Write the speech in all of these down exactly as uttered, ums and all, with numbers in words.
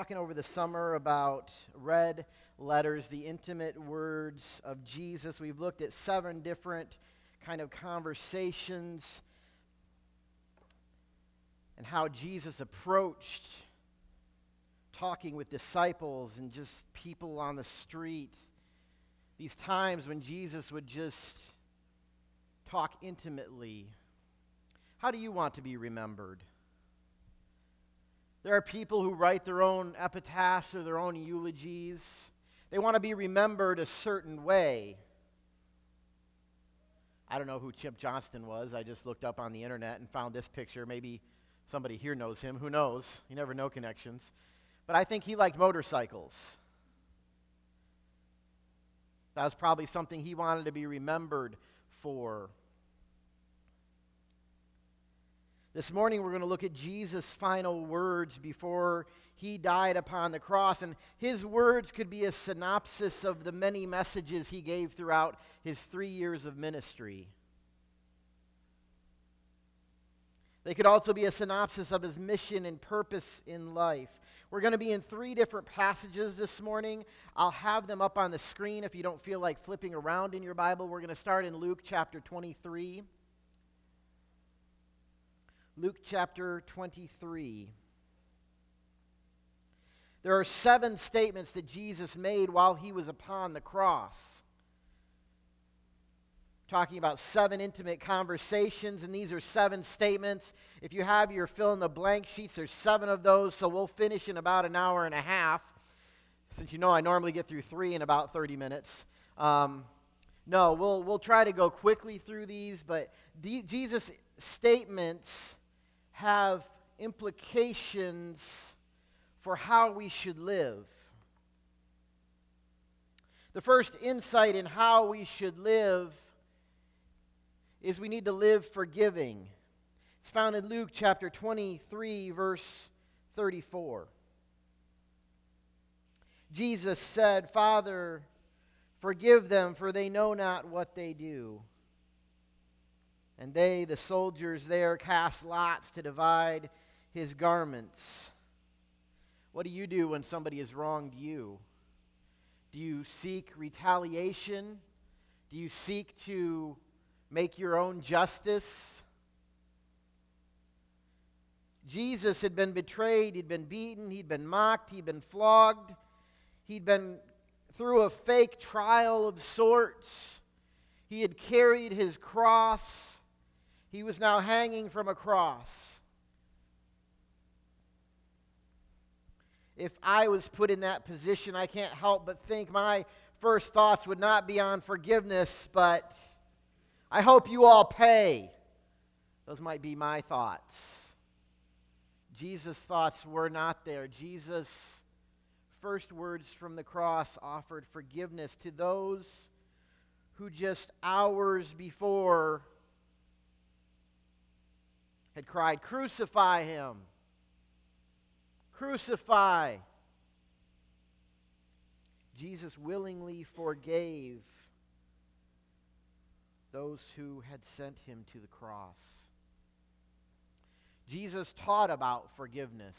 talking over the summer about red letters, the intimate words of Jesus. We've looked at seven different kind of conversations and how Jesus approached talking with disciples and just people on the street. These times when Jesus would just talk intimately. How do you want to be remembered? There are people who write their own epitaphs or their own eulogies. They want to be remembered a certain way. I don't know who Chip Johnston was. I just looked up on the internet and found this picture. Maybe somebody here knows him. Who knows? You never know connections. But I think he liked motorcycles. That was probably something he wanted to be remembered for. This morning we're going to look at Jesus' final words before he died upon the cross. And his words could be a synopsis of the many messages he gave throughout his three years of ministry. They could also be a synopsis of his mission and purpose in life. We're going to be in three different passages this morning. I'll have them up on the screen if you don't feel like flipping around in your Bible. We're going to start in Luke chapter twenty-three. Luke chapter twenty-three. There are seven statements that Jesus made while he was upon the cross. Talking about seven intimate conversations, and these are seven statements. If you have your fill-in-the-blank sheets, there's seven of those, so we'll finish in about an hour and a half. Since you know I normally get through three in about thirty minutes. Um, no, we'll, we'll try to go quickly through these, but D- Jesus' statements have implications for how we should live. The first insight in how we should live is we need to live forgiving. It's found in Luke chapter twenty-three, verse thirty-four. Jesus said, "Father, forgive them, for they know not what they do." And they, the soldiers there, cast lots to divide his garments. What do you do when somebody has wronged you? Do you seek retaliation? Do you seek to make your own justice? Jesus had been betrayed, he'd been beaten, he'd been mocked, he'd been flogged, he'd been through a fake trial of sorts. He had carried his cross. He was now hanging from a cross. If I was put in that position, I can't help but think my first thoughts would not be on forgiveness, but I hope you all pay. Those might be my thoughts. Jesus' thoughts were not there. Jesus' first words from the cross offered forgiveness to those who just hours before had cried, "Crucify him! Crucify!" Jesus willingly forgave those who had sent him to the cross. Jesus taught about forgiveness.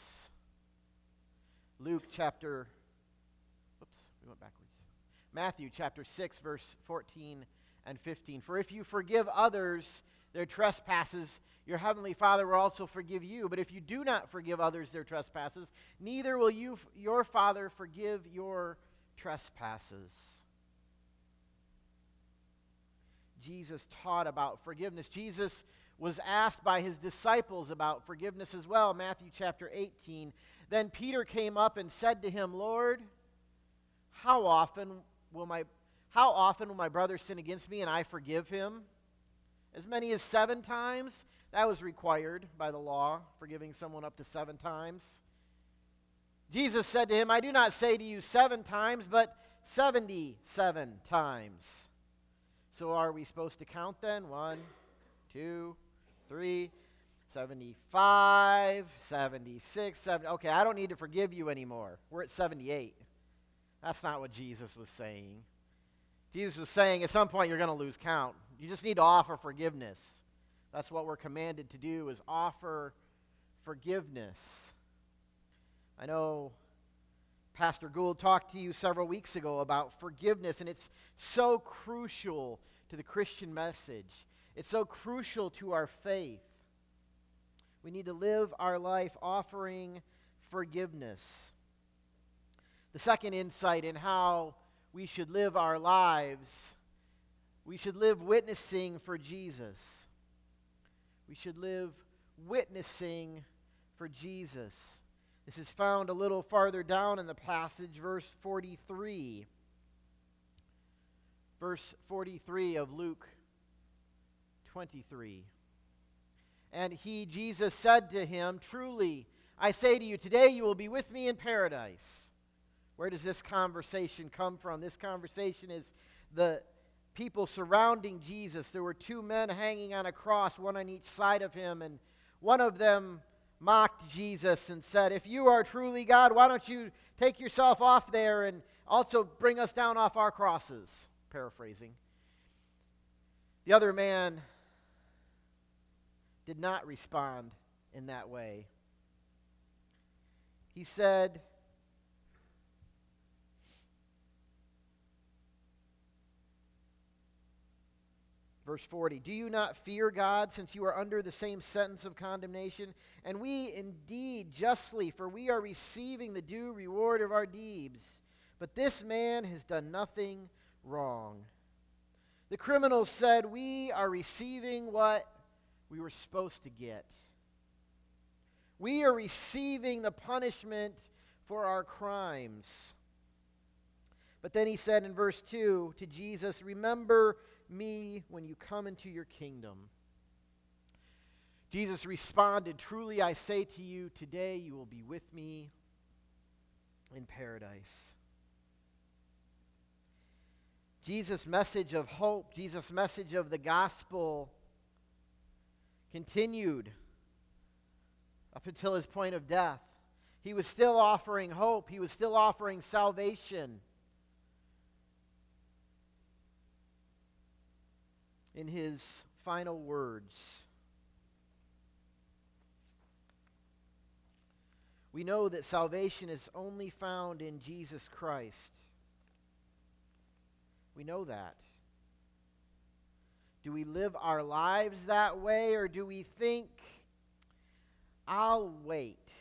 Luke chapter, whoops, we went backwards. Matthew chapter six, verse fourteen and fifteen. "For if you forgive others their trespasses, your heavenly Father will also forgive you. But if you do not forgive others their trespasses, neither will you, your Father forgive your trespasses." Jesus taught about forgiveness. Jesus was asked by his disciples about forgiveness as well. Matthew chapter eighteen. "Then Peter came up and said to him, 'Lord, how often will my how often will my brother sin against me and I forgive him? As many as seven times?'" That was required by the law, forgiving someone up to seven times. Jesus said to him, "I do not say to you seven times, but seventy-seven times." So are we supposed to count then? One, two, three, seventy-five, seventy-six, seventy. Okay, I don't need to forgive you anymore. We're at seventy-eight. That's not what Jesus was saying. Jesus was saying at some point you're going to lose count. You just need to offer forgiveness. That's what we're commanded to do, is offer forgiveness. I know Pastor Gould talked to you several weeks ago about forgiveness, and it's so crucial to the Christian message. It's so crucial to our faith. We need to live our life offering forgiveness. The second insight in how we should live our lives, we should live witnessing for Jesus. We should live witnessing for Jesus. This is found a little farther down in the passage, verse forty-three. Verse forty-three of Luke twenty-three. And he, Jesus, said to him, "Truly, I say to you, today you will be with me in paradise." Where does this conversation come from? This conversation is the people surrounding Jesus. There were two men hanging on a cross, one on each side of him, and one of them mocked Jesus and said, "If you are truly God, why don't you take yourself off there and also bring us down off our crosses?" Paraphrasing. The other man did not respond in that way. He said, verse forty, "Do you not fear God, since you are under the same sentence of condemnation? And we indeed justly, for we are receiving the due reward of our deeds. But this man has done nothing wrong." The criminals said, "We are receiving what we were supposed to get. We are receiving the punishment for our crimes." But then he said in verse two to Jesus, "Remember me when you come into your kingdom." Jesus responded, "Truly I say to you, today you will be with me in paradise." Jesus' message of hope, Jesus' message of the gospel continued up until his point of death. He was still offering hope. He was still offering salvation. In his final words, we know that salvation is only found in Jesus Christ. We know that. Do we live our lives that way, or do we think, "I'll wait.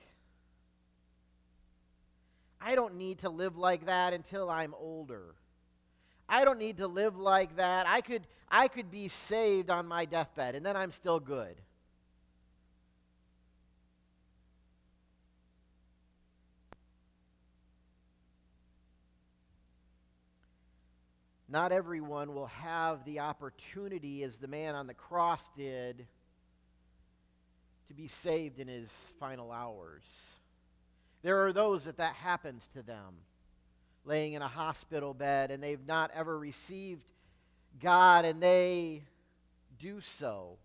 I don't need to live like that until I'm older. I don't need to live like that. I could, I could be saved on my deathbed, and then I'm still good." Not everyone will have the opportunity, as the man on the cross did, to be saved in his final hours. There are those that that happens to them, laying in a hospital bed, and they've not ever received God, and they do so.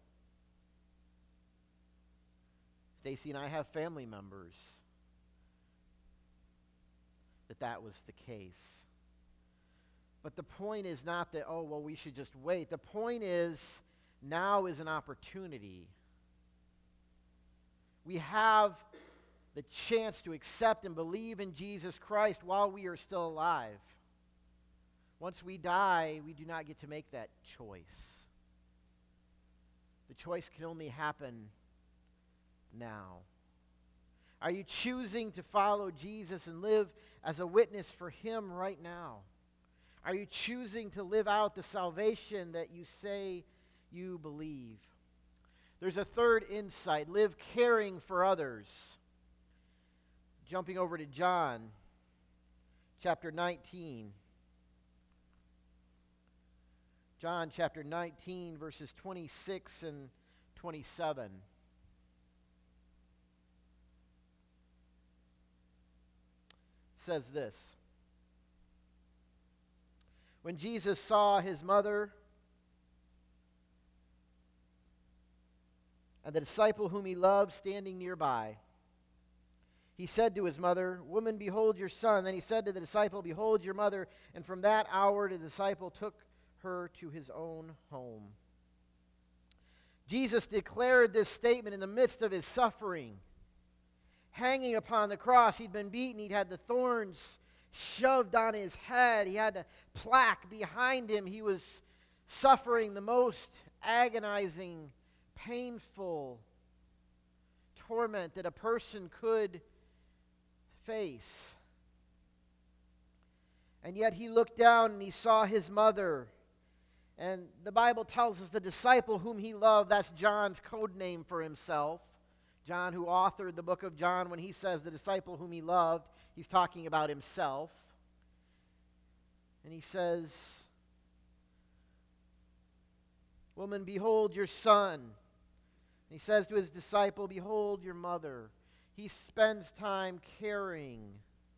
Stacy and I have family members that that was the case. But the point is not that, oh, well, we should just wait. The point is, now is an opportunity. We have the chance to accept and believe in Jesus Christ while we are still alive. Once we die, we do not get to make that choice. The choice can only happen now. Are you choosing to follow Jesus and live as a witness for him right now? Are you choosing to live out the salvation that you say you believe? There's a third insight: live caring for others. Jumping over to John chapter nineteen. John chapter nineteen, verses twenty-six and twenty-seven. Says this: "When Jesus saw his mother and the disciple whom he loved standing nearby, he said to his mother, 'Woman, behold your son.' Then he said to the disciple, 'Behold your mother.' And from that hour the disciple took her to his own home." Jesus declared this statement in the midst of his suffering. hanging upon the cross. He'd been beaten. He'd had the thorns shoved on his head. He had a plaque behind him. He was suffering the most agonizing, painful torment that a person could face. And yet he looked down and he saw his mother. And the Bible tells us the disciple whom he loved, that's John's code name for himself. John, who authored the book of John, when he says the disciple whom he loved, he's talking about himself. And he says, "Woman, behold your son." And he says to his disciple, "Behold your mother." He spends time caring.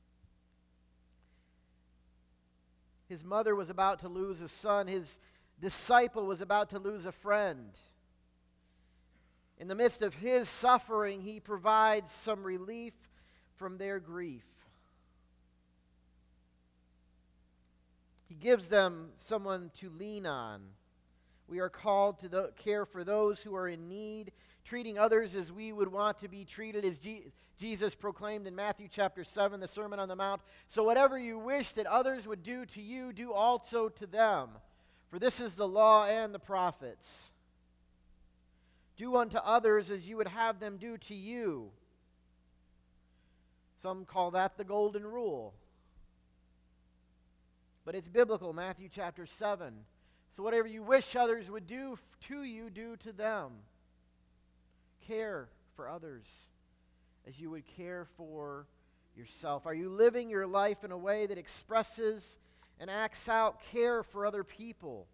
His mother was about to lose a son. His disciple was about to lose a friend. In the midst of his suffering, he provides some relief from their grief. He gives them someone to lean on. We are called to the, care for those who are in need, treating others as we would want to be treated, as Je- Jesus proclaimed in Matthew chapter seven, the Sermon on the Mount. So whatever you wish that others would do to you, do also to them. For this is the law and the prophets. Do unto others as you would have them do to you. Some call that the golden rule. But it's biblical, Matthew chapter seven. So whatever you wish others would do to you, do to them. Care for others as you would care for yourself. Are you living your life in a way that expresses and acts out care for other people?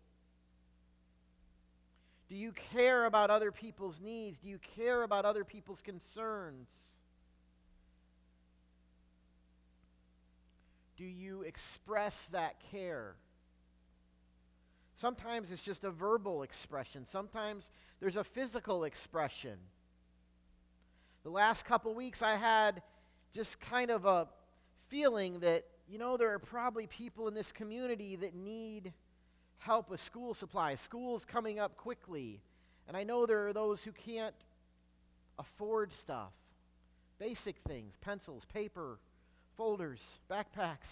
Do you care about other people's needs? Do you care about other people's concerns? Do you express that care? Sometimes it's just a verbal expression. Sometimes there's a physical expression. The last couple weeks I had just kind of a feeling that, you know, there are probably people in this community that need help with school supplies. School's coming up quickly. And I know there are those who can't afford stuff. Basic things, pencils, paper, folders, backpacks.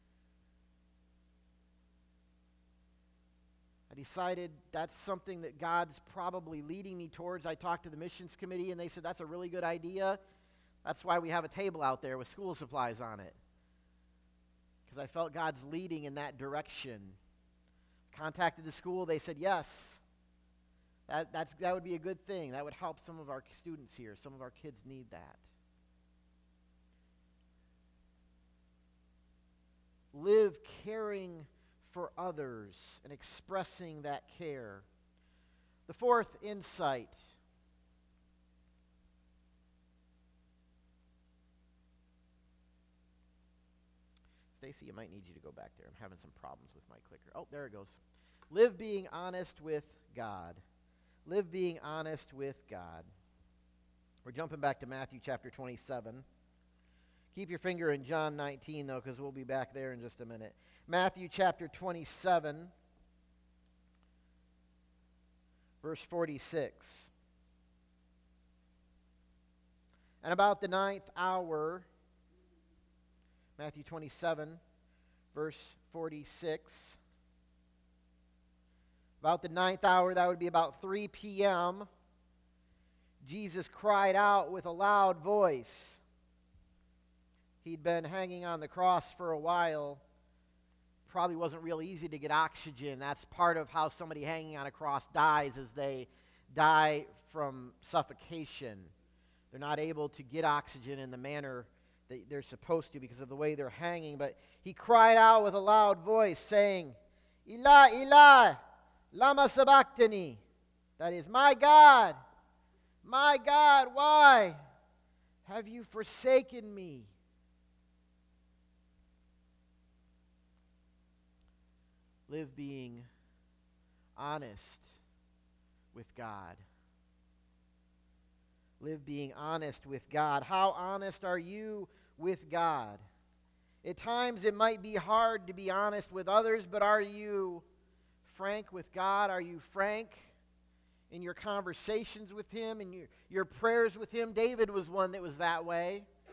I decided that's something that God's probably leading me towards. I talked to the missions committee, and they said that's a really good idea. That's why we have a table out there with school supplies on it. Because I felt God's leading in that direction. Contacted the school. They said, yes, that, that's, that would be a good thing. That would help some of our students here. Some of our kids need that. Live caring for others and expressing that care. The fourth insight. Stacy, you might need you to go back there. I'm having some problems with my clicker. Oh, there it goes. Live being honest with God. Live being honest with God. We're jumping back to Matthew chapter twenty-seven. Keep your finger in John nineteen, though, because we'll be back there in just a minute. Matthew chapter twenty-seven, verse forty-six. And about the ninth hour, Matthew twenty-seven, verse forty-six. About the ninth hour, that would be about three p.m., Jesus cried out with a loud voice. He'd been hanging on the cross for a while. Probably wasn't real easy to get oxygen. That's part of how somebody hanging on a cross dies, is they die from suffocation. They're not able to get oxygen in the manner that they're supposed to because of the way they're hanging. But he cried out with a loud voice, saying, Eli, Eli, lama sabachthani. That is, my God, my God, why have you forsaken me? Live being honest with God. Live being honest with God. How honest are you with God? At times it might be hard to be honest with others, but are you frank with God? Are you frank in your conversations with Him, in your, your prayers with Him? David was one that was that way.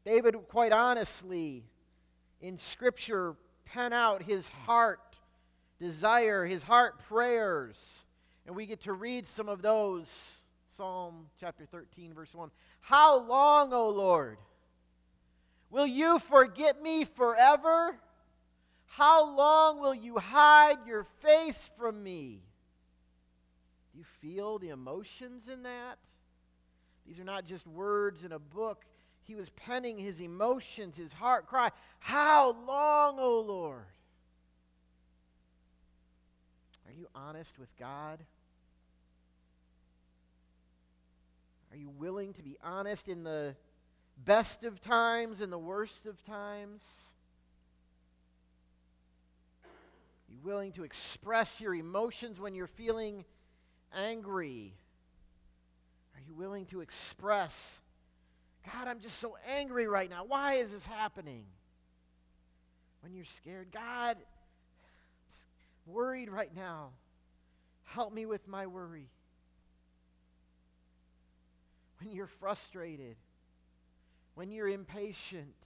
David, quite honestly, in Scripture, pen out his heart desire, his heart prayers. And we get to read some of those. Psalm chapter thirteen, verse one. How long, O Lord, will you forget me forever? How long will you hide your face from me? Do you feel the emotions in that? These are not just words in a book. He was penning his emotions, his heart cry. How long, O Lord? Are you honest with God? Are you willing to be honest in the best of times and the worst of times? Are you willing to express your emotions when you're feeling angry? Are you willing to express, God, I'm just so angry right now. Why is this happening? When you're scared, God, I'm worried right now. Help me with my worry. When you're frustrated, when you're impatient,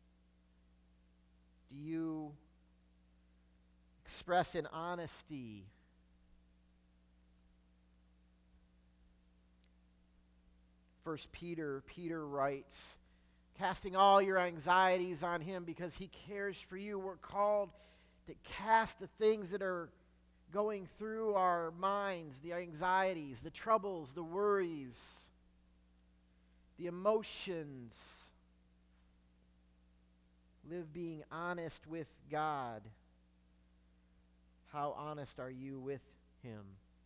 do you express in honesty? First Peter, Peter writes, casting all your anxieties on him because he cares for you. We're called to cast the things that are going through our minds, the anxieties, the troubles, the worries, the emotions. Live being honest with God. How honest are you with him?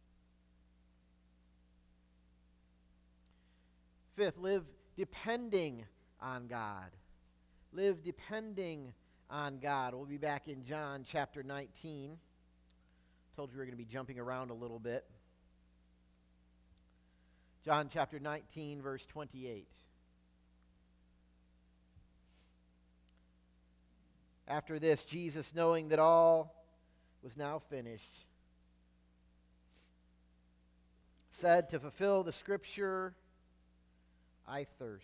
Fifth, live depending on God. Live depending on God. We'll be back in John chapter nineteen. Told you we were going to be jumping around a little bit. John chapter nineteen, verse twenty-eight. After this, Jesus, knowing that all was now finished, said, to fulfill the Scripture, I thirst.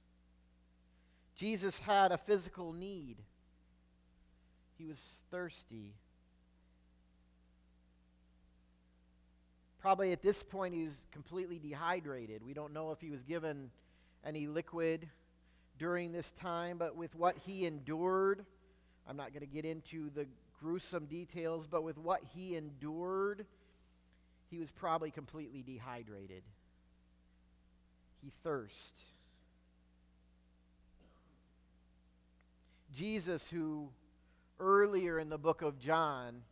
Jesus had a physical need. He was thirsty. Probably at this point he was completely dehydrated. We don't know if he was given any liquid during this time, but with what he endured, I'm not going to get into the gruesome details, but with what he endured, he was probably completely dehydrated. He thirsted. Jesus, who earlier in the book of John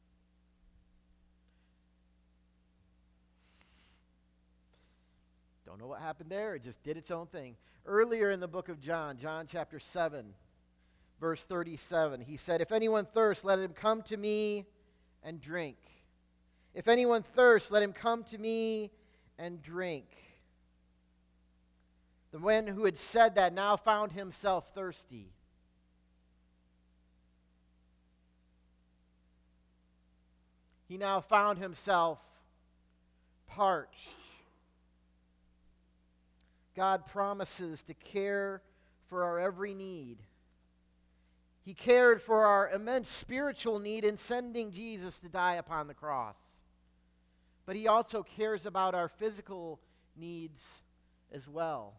don't know what happened there. It just did its own thing. Earlier in the book of John, John chapter seven, verse thirty-seven, he said, if anyone thirsts, let him come to me and drink. If anyone thirsts, let him come to me and drink. The one who had said that now found himself thirsty. He now found himself parched. God promises to care for our every need. He cared for our immense spiritual need in sending Jesus to die upon the cross. But he also cares about our physical needs as well.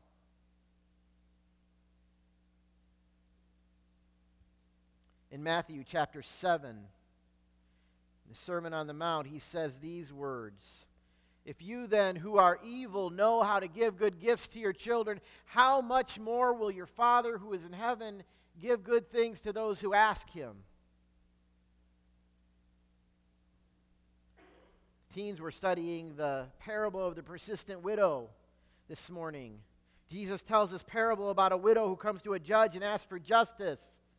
In Matthew chapter seven, the Sermon on the Mount, he says these words, if you then, who are evil, know how to give good gifts to your children, how much more will your Father who is in heaven give good things to those who ask him? Teens were studying the parable of the persistent widow this morning. Jesus tells this parable about a widow who comes to a judge and asks for justice.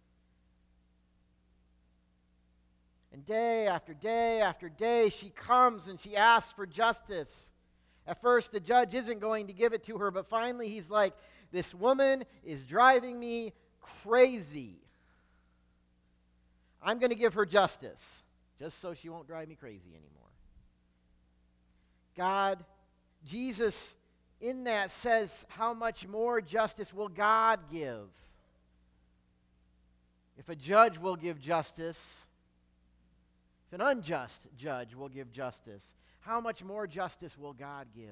And day after day after day, she comes and she asks for justice. At first, the judge isn't going to give it to her, but finally he's like, this woman is driving me crazy. I'm going to give her justice, just so she won't drive me crazy anymore. God, Jesus, in that says, how much more justice will God give? If a judge will give justice, if an unjust judge will give justice, how much more justice will God give?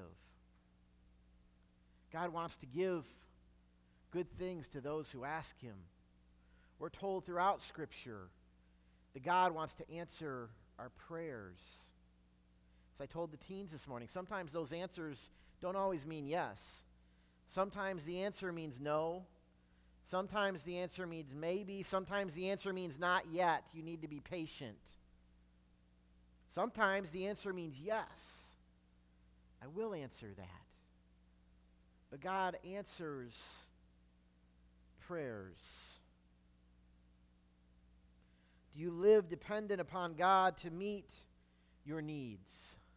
God wants to give good things to those who ask him. We're told throughout Scripture that God wants to answer our prayers. As I told the teens this morning, sometimes those answers don't always mean yes. Sometimes the answer means no. Sometimes the answer means maybe. Sometimes the answer means not yet. You need to be patient. Sometimes the answer means yes. I will answer that. But God answers prayers. Do you live dependent upon God to meet your needs?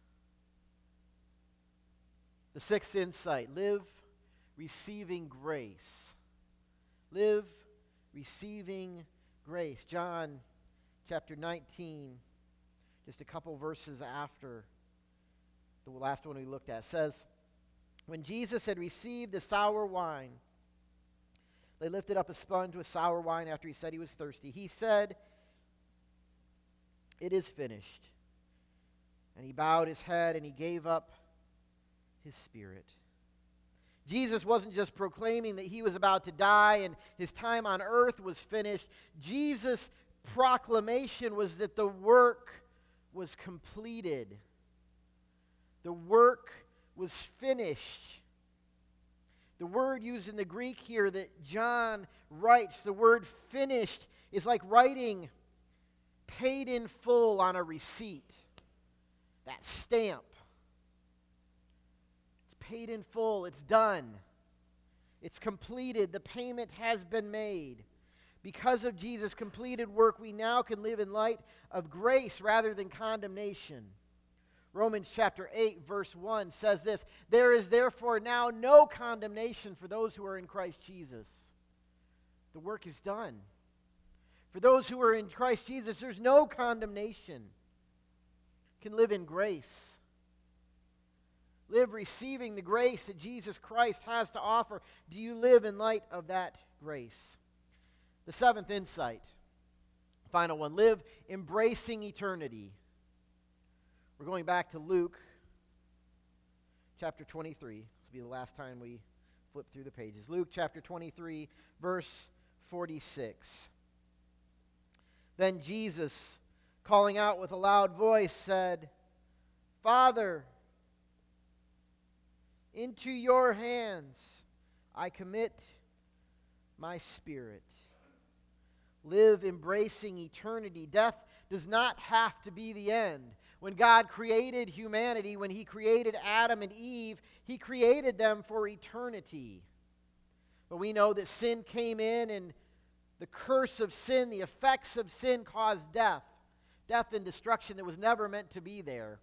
The sixth insight, live receiving grace. Live receiving grace. John chapter nineteen, just a couple verses after the last one we looked at, says, when Jesus had received the sour wine, they lifted up a sponge with sour wine after he said he was thirsty. He said, it is finished. And he bowed his head and he gave up his spirit. Jesus wasn't just proclaiming that he was about to die and his time on earth was finished. Jesus' proclamation was that the work was completed. The work was finished. The word used in the Greek here that John writes, the word finished, is like writing paid in full on a receipt. That stamp. It's paid in full. It's done. It's completed. The payment has been made. Because of Jesus' completed work, we now can live in light of grace rather than condemnation. Romans chapter eight, verse one says this, there is therefore now no condemnation for those who are in Christ Jesus. The work is done. For those who are in Christ Jesus, there's no condemnation. You can live in grace. Live receiving the grace that Jesus Christ has to offer. Do you live in light of that grace? The seventh insight, final one, live embracing eternity. We're going back to Luke chapter twenty-three. This will be the last time we flip through the pages. Luke chapter twenty-three, verse forty-six. Then Jesus, calling out with a loud voice, said, Father, into your hands I commit my spirit. Live embracing eternity. Death does not have to be the end. When God created humanity, when he created Adam and Eve, he created them for eternity. But we know that sin came in, and the curse of sin, the effects of sin caused death. Death and destruction that was never meant to be there.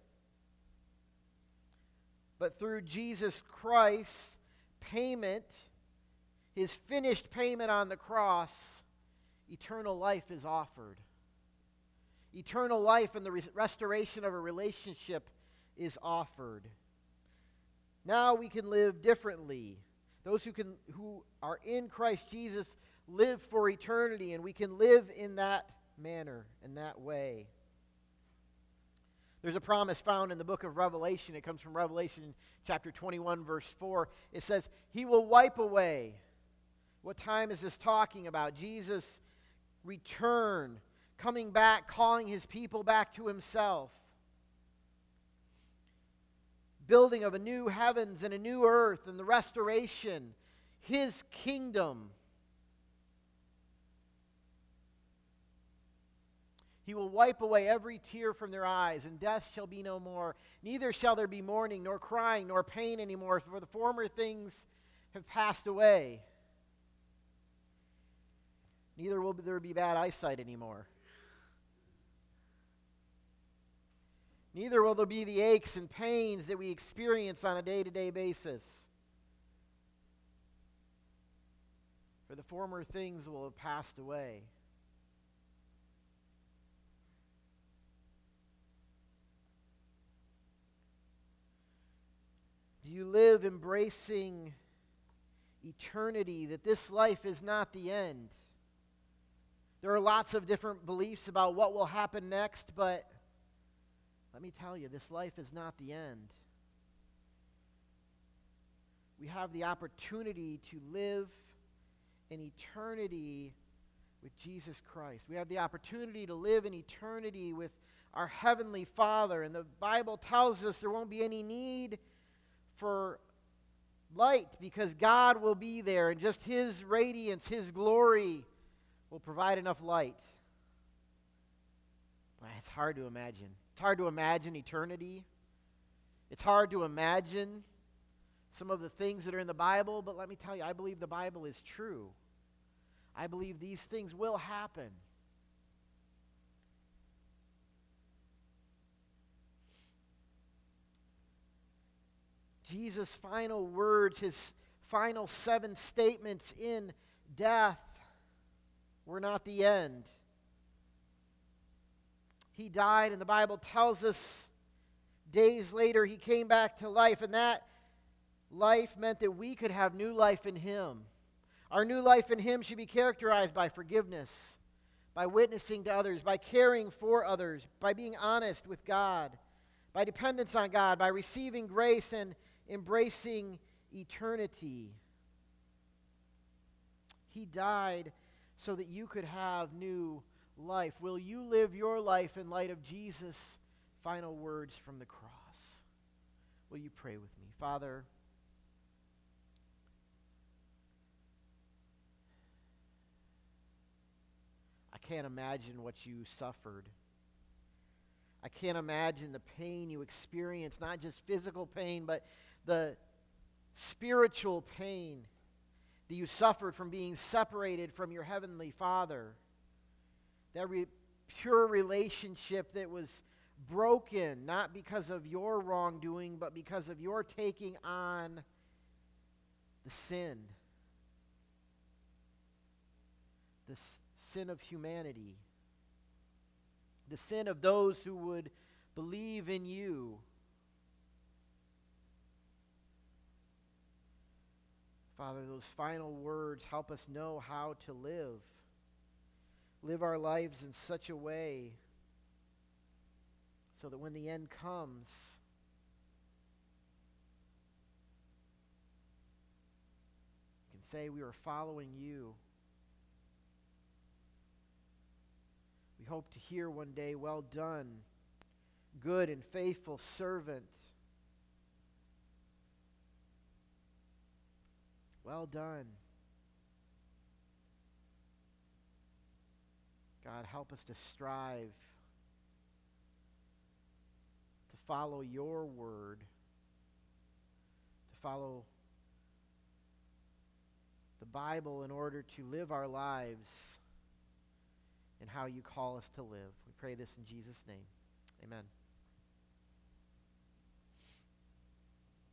But through Jesus Christ's payment, his finished payment on the cross, eternal life is offered. Eternal life and the res- restoration of a relationship is offered. Now we can live differently. Those who can, who are in Christ Jesus live for eternity, and we can live in that manner, in that way. There's a promise found in the book of Revelation. It comes from Revelation chapter twenty-one, verse four. It says, he will wipe away. What time is this talking about? Jesus' return, coming back, calling his people back to himself. Building of a new heavens and a new earth and the restoration, his kingdom. He will wipe away every tear from their eyes, and death shall be no more. Neither shall there be mourning, nor crying, nor pain anymore, for the former things have passed away. Neither will there be bad eyesight anymore. Neither will there be the aches and pains that we experience on a day-to-day basis. For the former things will have passed away. Do you live embracing eternity, that this life is not the end? There are lots of different beliefs about what will happen next, but let me tell you, this life is not the end. We have the opportunity to live in eternity with Jesus Christ. We have the opportunity to live in eternity with our Heavenly Father. And the Bible tells us there won't be any need for light because God will be there, and just His radiance, His glory will provide enough light. But it's hard to imagine. It's hard to imagine eternity. It's hard to imagine some of the things that are in the Bible, but let me tell you, I believe the Bible is true. I believe these things will happen. Jesus' final words, his final seven statements in death were not the end. He died, and the Bible tells us days later he came back to life, and that life meant that we could have new life in Him. Our new life in Him should be characterized by forgiveness, by witnessing to others, by caring for others, by being honest with God, by dependence on God, by receiving grace and embracing eternity. He died so that you could have new life. Will you live your life in light of Jesus' final words from the cross? Will you pray with me? Father, I can't imagine what you suffered. I can't imagine the pain you experienced, not just physical pain, but the spiritual pain that you suffered from being separated from your Heavenly Father. That re- pure relationship that was broken, not because of your wrongdoing, but because of your taking on the sin. The s- sin of humanity. The sin of those who would believe in you. Father, those final words help us know how to live. Live our lives in such a way so that when the end comes, we can say we were following you. We hope to hear one day, "Well done, good and faithful servant." Well done. God, help us to strive to follow your word, to follow the Bible in order to live our lives in how you call us to live. We pray this in Jesus' name. Amen.